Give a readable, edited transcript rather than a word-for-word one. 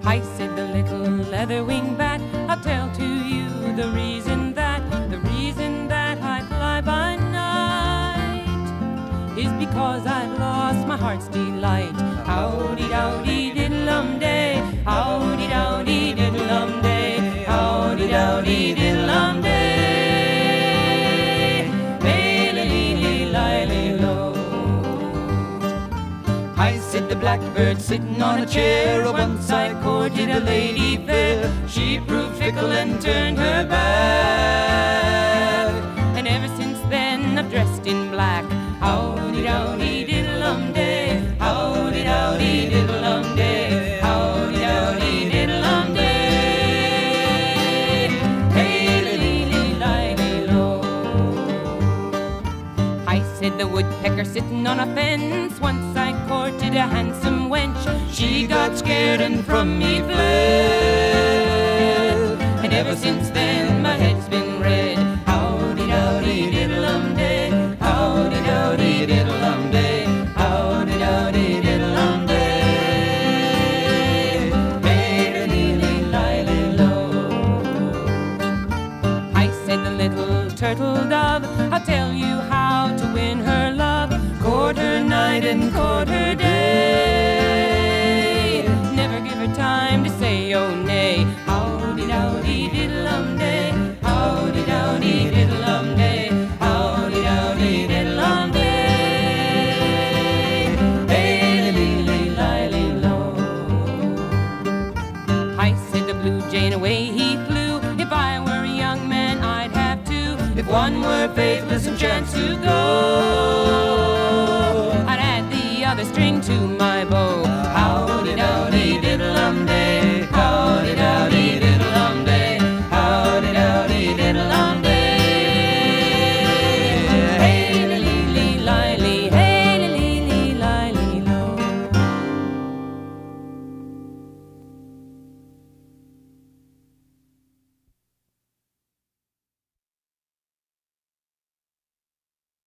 I said the little leather-winged bat, I'll tell to you the reason that I fly by night is because I've lost my heart's delight. Howdy-dowdy diddle-um-day, howdy-dowdy diddle-um-day, howdy-dowdy diddle-um-day, may-li-li-li-li-li-lo. I said the blackbird sitting on a chair, once I courted a lady fair. She proved fickle and turned her back, and ever since then I've dressed in black. Howdy-dowdy diddle-um-day, howdy-dowdy diddle-um-day, howdy-dowdy diddle-um-day, hey-li-li-li-li-lo. I said the woodpecker sitting on a fence, once I courted a handsome wench. She got scared and from me fled, and ever since then my head's been red. Howdy-dowdy diddle-um-day, howdy-dowdy diddle-um-day, howdy-dowdy diddle-um-day, hey-li-li-li-li-lo. I said the little turtle dove, I'll tell you how to win her love. Court her night and court her day, never give her time to say oh nay. Howdy-dowdy diddle-um-day, howdy-dowdy diddle-um-day, howdy-dowdy diddle-um-day, hey-li-li-li-li-lo. I said the blue jay and away he flew. If I were a young man I'd have two. If one were faithless and chanced to go, I'd add the other string to my bow.